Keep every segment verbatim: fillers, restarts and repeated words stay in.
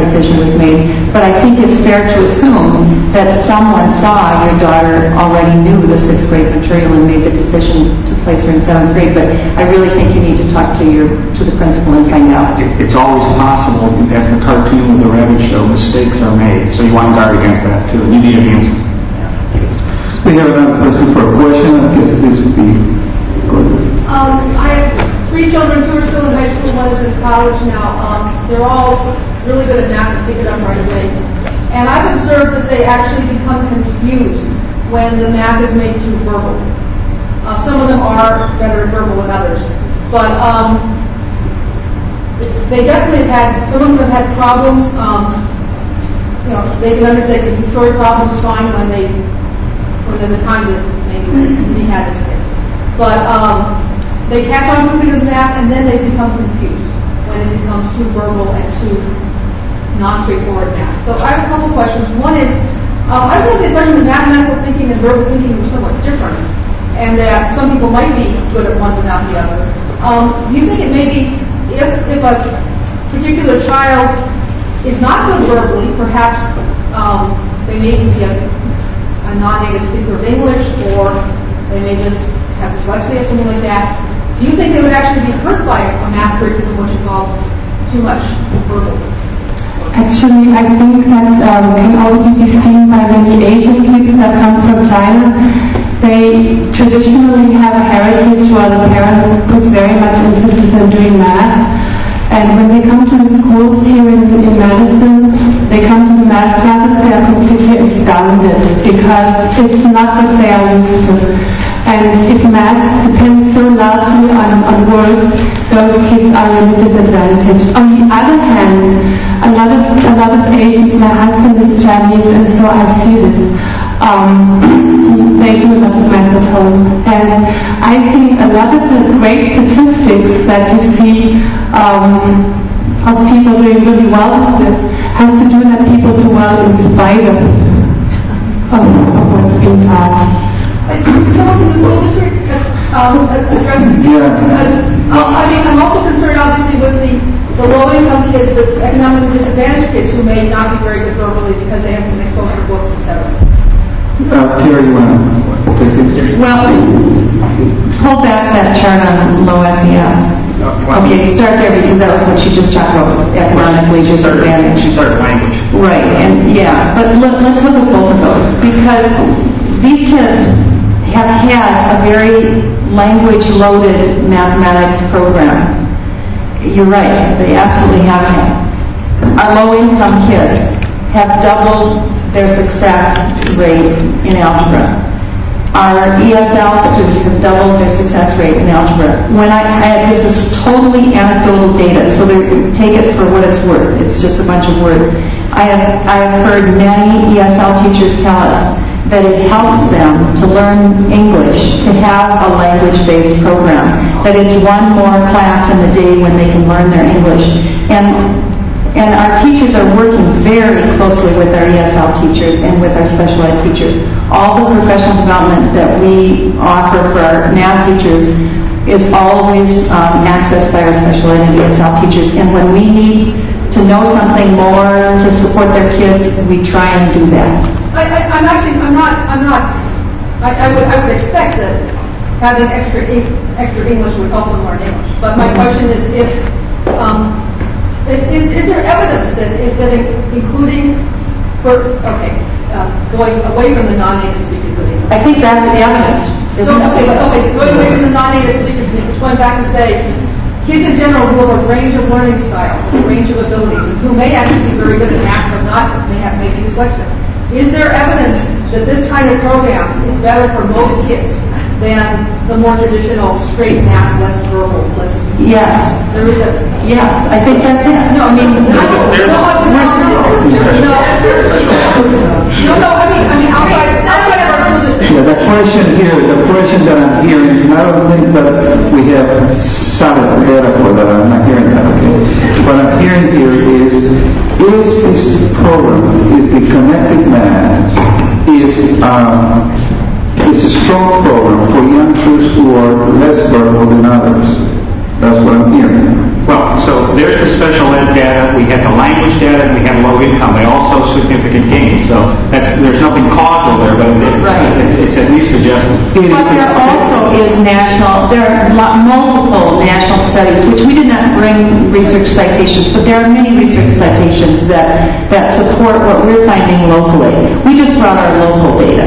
decision was made. But I think it's fair to assume that someone saw your daughter already knew the sixth grade material and made the decision to place her in seventh grade. But I really think you need to talk to your to the principal and find out. It, it's always possible, as the cartoon with the rabbit show, mistakes are made. So you want to guard against that too. You need an answer. We have another person for a question. I guess this would be good. Um, I have three children, two are still in high school, one is in college now. Um, they're all really good at math and pick it up right away. And I've observed that they actually become confused when the math is made too verbal. Uh, some of them are better at verbal than others. But um, they definitely have had, some of them have had problems. Um, you know, they can understand, they can be story problems fine when they, when they're the time that maybe we had as kids. But um, they catch on quickly to the math, and then they become confused when it becomes too verbal and too non-straightforward math. So I have a couple questions. One is, um, I was under the impression that mathematical thinking and verbal thinking were somewhat different, and that some people might be good at one but not the other. Um, do you think it may be, if, if a particular child is not good verbally, perhaps um, they may be a, a non-native speaker of English, or they may just have dyslexia, something like that. Do you think they would actually be hurt by a math curriculum which involved too much verbal? Actually, I think that um, can already be seen by many Asian kids that come from China. They traditionally have a heritage where the parent puts very much emphasis on doing math. And when they come to the schools here in, in Madison, they come to the math classes, they are completely astounded because it's not what they are used to. And if math depends so largely on, on words, those kids are really disadvantaged. On the other hand, a lot of a lot of Asians, my husband is Chinese, and so I see this. Um, they do a lot of math at home, and I think a lot of the great statistics that you see um, of people doing really well with this has to do that people do well in spite of, of, of what's being taught. Someone from the school district um, addressed this issue because um, I mean I'm also concerned obviously with the, the low-income kids, the economically disadvantaged kids who may not be very good verbally because they haven't been exposed to books, et cetera. Uh, Terry, you want to take it? Well, pull back that chart on low S E S. Okay, start there because that was what she just talked about, was economically disadvantaged. She started language. Right, and yeah, but look, let's look at both of those because these kids have had a very language-loaded mathematics program. You're right, they absolutely have had. Our low-income kids have doubled their success rate in algebra. Our E S L students have doubled their success rate in algebra. When I, I this is totally anecdotal data, so take it for what it's worth. It's just a bunch of words. I have, I have heard many E S L teachers tell us that it helps them to learn English, to have a language-based program, that it's one more class in the day when they can learn their English. And and our teachers are working very closely with our E S L teachers and with our special ed teachers. All the professional development that we offer for our math teachers is always um, accessed by our special ed and E S L teachers. And when we need to know something more to support their kids, we try and do that. I, I, I'm actually, I'm not, I'm not, I, I would I would expect that having extra extra English would help them learn English. But my question is if, um, if is, is there evidence that, if, that including, for, okay, uh, going away from the non-native speakers of English? I think that's the evidence. So, okay, but, okay, going away from the non-native speakers of English, going back to say, kids in general who have a range of learning styles, a range of abilities, and who may actually be very good at math but not, may have maybe dyslexia. Is there evidence that this kind of program is better for most kids than the more traditional straight math, less verbal, less... Yes. There is a... Yes, I think that's it. No, I mean... No, no, no, I mean, I mean, outside, outside of our school district. Yeah, the question here, the question that I'm hearing, I don't think that we have solid data for that. I'm not hearing that, okay? What I'm hearing here is, is this program, is the Connected Math, is, um, is a strong program for youngsters who are less verbal than others. That's what I'm hearing. Well, so there's the special ed data, we have the language data, and we have significant gains. So that's, there's nothing causal there, but it, Right. it, it's at least suggestive. But there also is national, there are lo- multiple national studies, which we did not bring research citations, but there are many research citations that, that support what we're finding locally. We just brought our local data.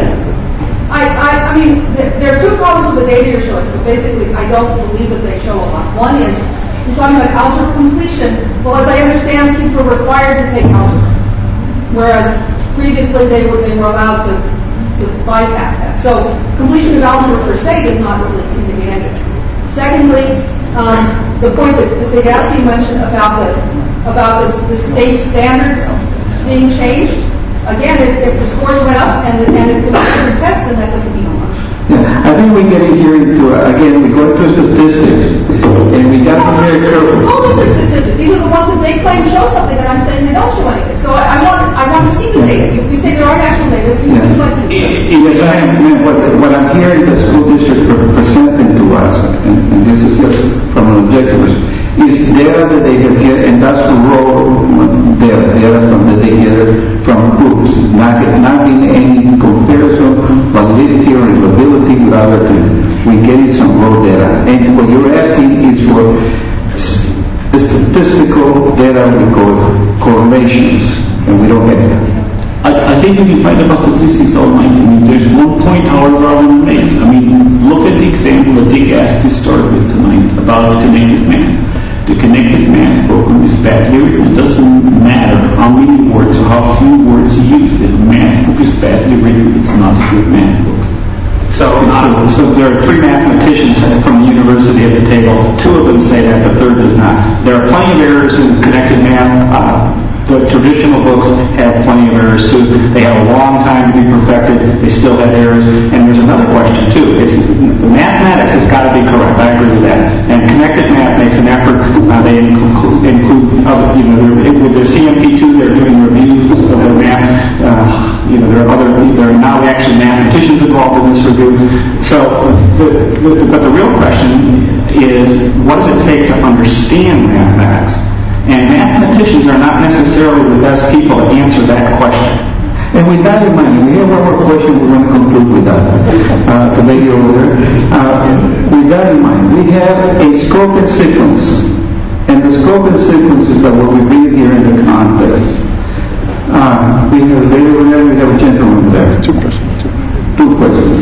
I, I, I mean, there, there are two problems with the data you're showing. So basically, I don't believe that they show a lot. One is, you're talking about algebra completion. Well, as I understand, kids were required to take algebra, whereas previously they were they were allowed to, to bypass that. So completion of algebra per se is not really in demand. Secondly, um, the point that, that Degasky mentioned about the about the, the state standards being changed. Again, if, if the scores went up and, the, and it was a different test, then that doesn't mean much. Yeah, I think we're getting here into, uh, again, we go into statistics, and we got to be very careful. School district statistics, either the ones that they claim show something that I'm saying they don't show anything. So I, I want I want to see the data. You, you say there are national data. You Yeah. would like to see it. Yes, I am. What, what I'm hearing the school district pre- presenting to us, and, and this is just from an objective perspective, is data that they have get, and that's raw data, data from that they get from groups, not not in any comparison, validity or reliability with other things. We're getting some raw data, and what you're asking is for s- statistical data we call correlations, and we don't get that. I, I think when you find about statistics online, I mean, there's one point, however, I want to make. I mean, look at the example that Dick Askew started with tonight about connected math. The connected math program is badly written. It doesn't matter how many words or how few words you use. If a math book is badly written, it's not a good math book. So, uh, so there are three mathematicians from the university at the table. Two of them say that, the third does not. There are plenty of errors in connected math. Uh, the traditional books have plenty of errors too. They have a long time to be perfected. They still have errors. And there's another question too. It's the mathematics has got to be correct. I agree with that. And connected math makes an effort. Uh, they include, include other, you know, with their C M P two, they're doing reviews of their math. Uh, you know, there are other, there are now actually mathematicians involved in this review. So, the, the, but the real question is, what does it take to understand mathematics? And mathematicians are not necessarily the best people to answer that question. And with that in mind, we have one more question we're going to conclude with that. Uh, the lady over there. Uh, with that in mind, we have a scope and sequence. And the scope and sequence is that what we read here in the contest. Uh, we have a lady over there, we have a gentleman there. Two questions. Two, two questions.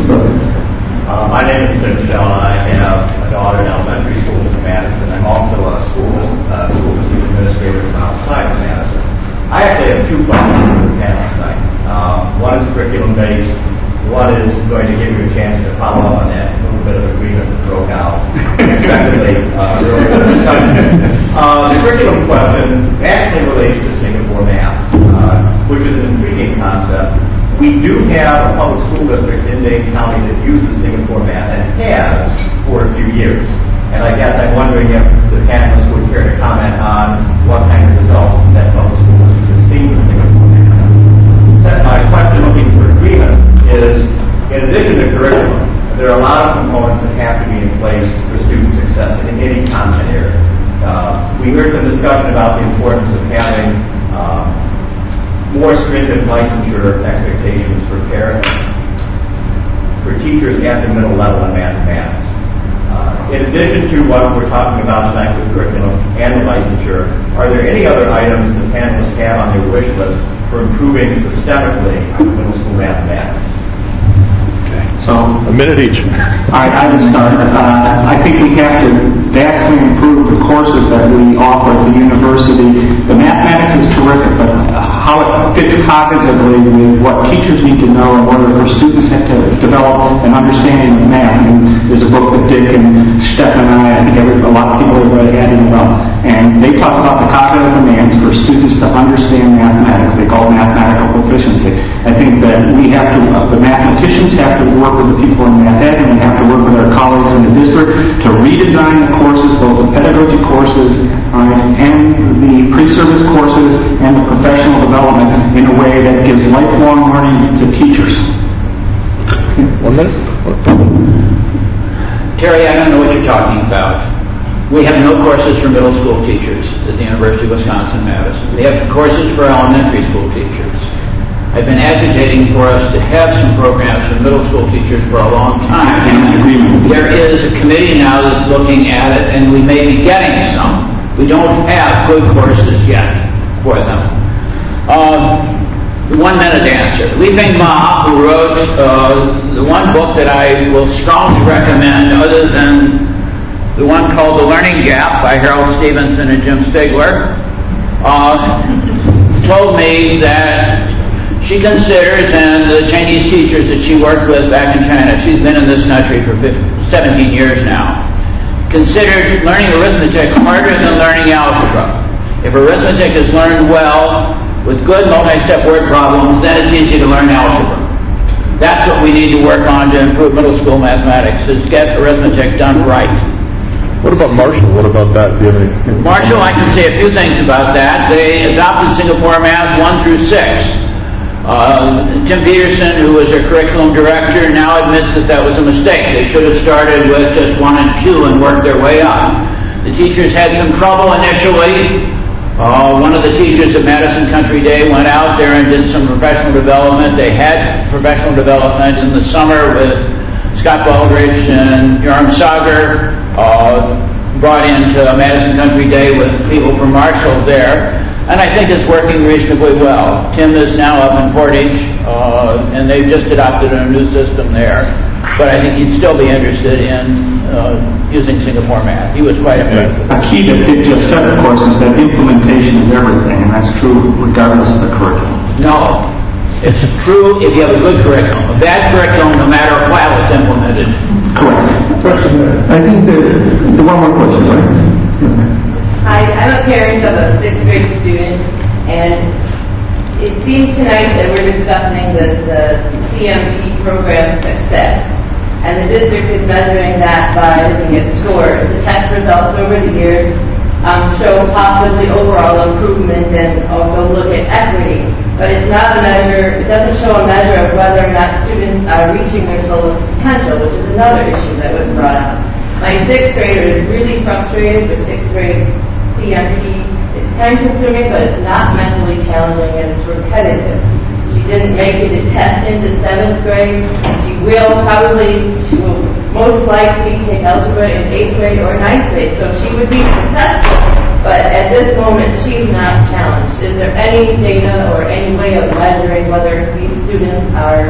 Uh, my name is Tim Shell, and I have a daughter in elementary schools in Madison. I'm also a school, uh, school district administrator from outside of Madison. I actually have two questions for the panel tonight. Um, one is curriculum-based. One is going to give you a chance to follow up on that little bit of agreement that broke out unexpectedly uh, earlier in the discussion. Uh, the curriculum question actually relates to Singapore math, uh, which is an intriguing concept. We do have a public school district in Dane County that uses Singapore math and has for a few years. And I guess I'm wondering if the panelists would care to comment on what kind of results that public school district has seen with Singapore math. Set my question looking for agreement is, in addition to curriculum, there are a lot of components that have to be in place for student success in any content area. Uh, we heard some discussion about the importance of having uh, more stringent licensure expectations for parents, for teachers at the middle level in mathematics. Uh, in addition to what we're talking about tonight with curriculum and the licensure, are there any other items the panelists have on their wish list for improving systemically middle school mathematics? So, A minute each. all right, I would start. Uh, I think we have to vastly improve the courses that we offer at the university. The mathematics is terrific, but how it fits cognitively with what teachers need to know and what our students have to develop an understanding of math. And there's a book that Dick and Steph and I, I think every, a lot of people have read it about, and they talk about the cognitive demands for students to understand mathematics. They call it mathematical proficiency. I think that we have to, uh, the mathematicians have to work with the people in Math Ed, and we have to work with our colleagues in the district to redesign the courses, both the pedagogy courses uh, and the pre-service courses and the professional development in a way that gives lifelong learning to teachers. One minute. Terry, I don't know what you're talking about. We have no courses for middle school teachers at the University of Wisconsin-Madison. We have courses for elementary school teachers. have been agitating for us to have some programs for middle school teachers for a long time. I'm in agreement. There is a committee now that's looking at it, and we may be getting some. We don't have good courses yet for them. Uh, one minute answer. Li Ping Ma, who wrote uh, the one book that I will strongly recommend, other than the one called The Learning Gap by Harold Stevenson and Jim Stigler, uh, told me that she considers, and the Chinese teachers that she worked with back in China, she's been in this country for seventeen years now, considered learning arithmetic harder than learning algebra. If arithmetic is learned well, with good multi-step word problems, then it's easy to learn algebra. That's what we need to work on to improve middle school mathematics, is get arithmetic done right. What about Marshall? What about that? Do you have any? Marshall, I can say a few things about that. They adopted Singapore Math one through six. Uh, Tim Peterson, who was their curriculum director, now admits that that was a mistake. They should have started with just one and two and worked their way up. The teachers had some trouble initially. Uh, one of the teachers at Madison Country Day went out there and did some professional development. They had professional development in the summer with Scott Baldridge and Yoram Sagar, uh, brought into Madison Country Day with people from Marshall there. And I think it's working reasonably well. Tim is now up in Portage, uh, and they've just adopted a new system there. But I think he'd still be interested in uh, using Singapore Math. He was quite impressed with it. A key that Dick just said, of course, is that implementation is everything, and that's true regardless of the curriculum. No. It's true if you have a good curriculum. A bad curriculum, no matter how it's implemented. Correct. I think the, the one more question, right? Hi, I'm a parent of a sixth grade student, and it seems tonight that we're discussing the, the C M P program success, and the district is measuring that by looking at scores. The test results over the years um, show possibly overall improvement and also look at equity, but it's not a measure, it doesn't show a measure of whether or not students are reaching their fullest potential, which is another issue that was brought up. My sixth grader is really frustrated with sixth grade C M P. It's time-consuming, but it's not mentally challenging, and it's repetitive. She didn't make it to test into seventh grade. She will probably, she will most likely take algebra in eighth grade or ninth grade, so she would be successful. But at this moment, she's not challenged. Is there any data or any way of measuring whether these students are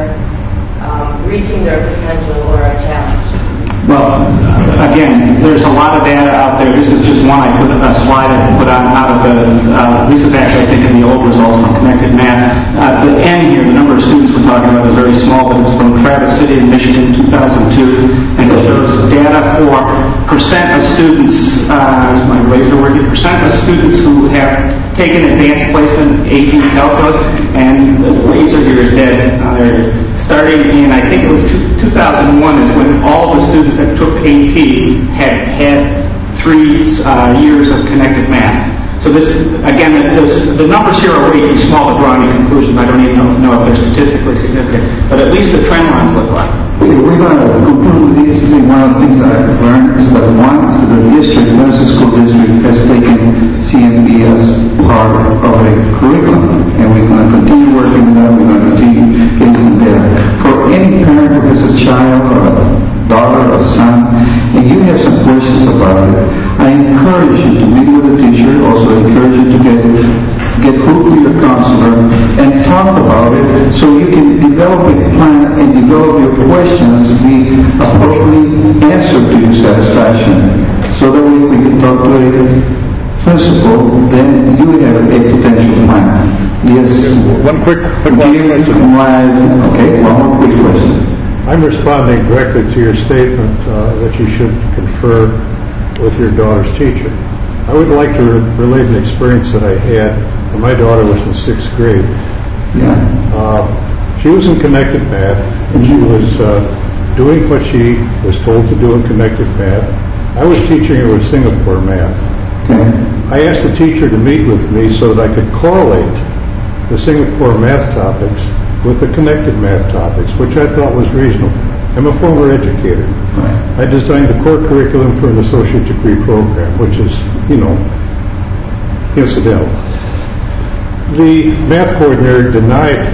um, reaching their potential or are challenged? Well, again, there's a lot of data out there. This is just one I put a slide I put on out of the, uh, this is actually, I think, in the old results from Connected Math. Uh, the N here, the number of students we're talking about is very small, but it's from Traverse City in Michigan, two thousand two, and it shows data for percent of students, uh, is my razor working, percent of students who have taken advanced placement A P calculus, and the razor here is dead. Uh, there it is. Starting in, I think it was two thousand one is when all the students that took A P had had three uh, years of connected math. So this, again, this, the numbers here are way too small to draw any conclusions. I don't even know, know if they're statistically significant, but at least the trend lines look like. Okay, we're going to conclude with this. I think one of the things that I've learned is that one is that the district, Madison School District, has taken C M P as part of a curriculum, and we're going to continue working with that. We're going to continue getting some data. For any parent who has a child or a daughter or son, and you have some questions about it, I encourage you to meet with a teacher. Also encourage you to get get hooked with your counselor and talk about it, so you can develop a plan and develop your questions to be appropriately answered to your satisfaction. So that way we can talk to a principal, then you have a potential plan. Yes. One quick, quick last question. Okay, one more quick question. I'm responding directly to your statement uh, that you should confer with your daughter's teacher. I would like to re- relate an experience that I had when my daughter was in sixth grade. Yeah. Uh, she was in connected math, and she was uh, doing what she was told to do in connected math. I was teaching her with Singapore Math. Okay. I asked the teacher to meet with me so that I could correlate the Singapore Math topics with the connected math topics, which I thought was reasonable. I'm a former educator. Right. I designed the core curriculum for an associate degree program, which is, you know, incidental. The math coordinator denied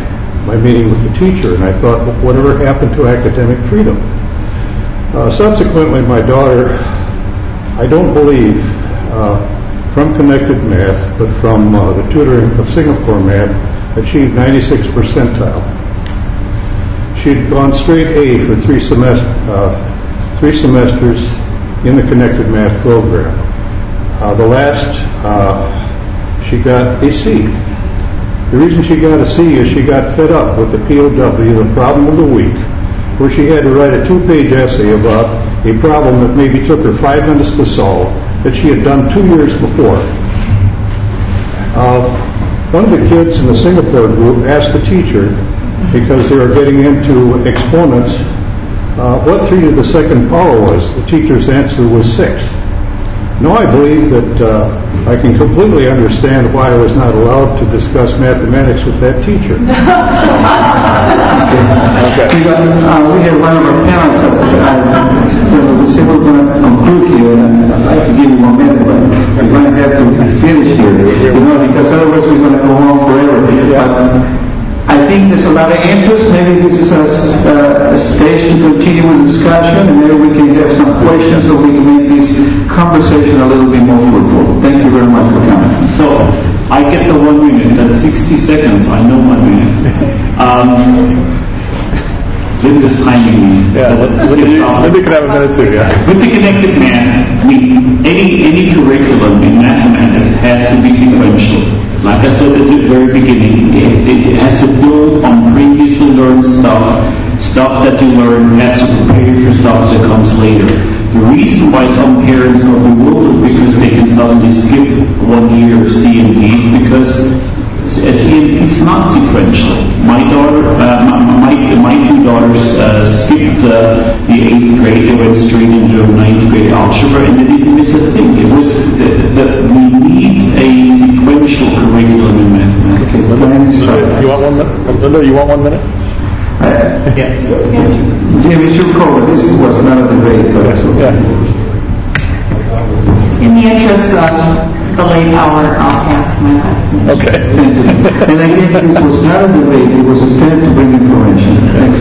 my meeting with the teacher, and I thought, well, whatever happened to academic freedom? Uh, subsequently, my daughter, I don't believe, uh, from Connected Math, but from uh, the tutoring of Singapore Math, achieved ninety-six percentile. She had gone straight A for three, semest- uh, three semesters in the Connected Math program. Uh, the last, uh, she got a C. The reason she got a C is she got fed up with the P O W, the problem of the week, where she had to write a two-page essay about a problem that maybe took her five minutes to solve that she had done two years before. Uh, one of the kids in the Singapore group asked the teacher, because they were getting into exponents, uh, what three to the second power was. The teacher's answer was six. Now I believe that uh, I can completely understand why I was not allowed to discuss mathematics with that teacher. Okay. We, got, uh, we have one of our panels up uh, we said we're going to conclude here, and I'd like to give you one minute, but we're going to have to finish here, you know, because otherwise we're going to go on forever. But I think there's a lot of interest. Maybe this is a, uh, a stage to continue with discussion, and maybe we can have some questions so we can make this conversation a little bit more fruitful. Thank you very much for coming. So, I get the one minute. That's sixty seconds. I know one minute. Um, Linda's timing me. Yeah, Linda can have a minute too, yeah. With the Connected Math, I mean, any, any curriculum in mathematics has to be sequential. Like I said at the very beginning, it, it has to build on previously learned stuff. Stuff that you learn has to prepare you for stuff that comes later. The reason why some parents are bewildered because they can suddenly skip one year of C M P is because C M P is not sequential. My daughter, uh, my, my two daughters uh, skipped uh, the eighth grade. They went straight into ninth grade algebra, and they didn't miss a thing. It was that we need a sequential curriculum in mathematics. Okay, you want one minute? Linda, you want one minute? Uh, yeah. Jim, you should call it. This was not a debate, but yeah. In the interest of the late hour, I'll pass my last minute. Okay. And again, this was not a debate. It was a step to bring information.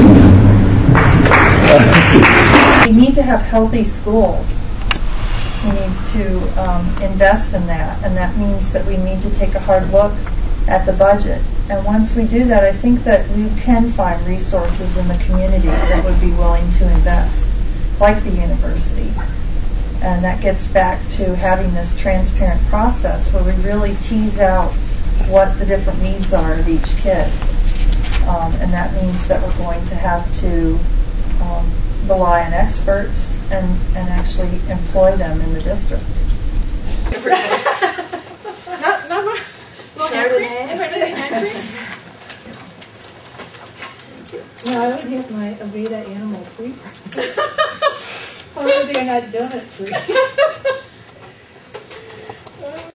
Thank you. We need to have healthy schools. We need to um, invest in that, and that means that we need to take a hard look at the budget. And once we do that, I think that we can find resources in the community that would be willing to invest, like the university. And that gets back to having this transparent process where we really tease out what the different needs are of each kid. Um, and that means that we're going to have to um, rely on experts and, and actually employ them in the district. Not, not more. Well, I would have my Aveda animal free. I don't think I'm not doing it free.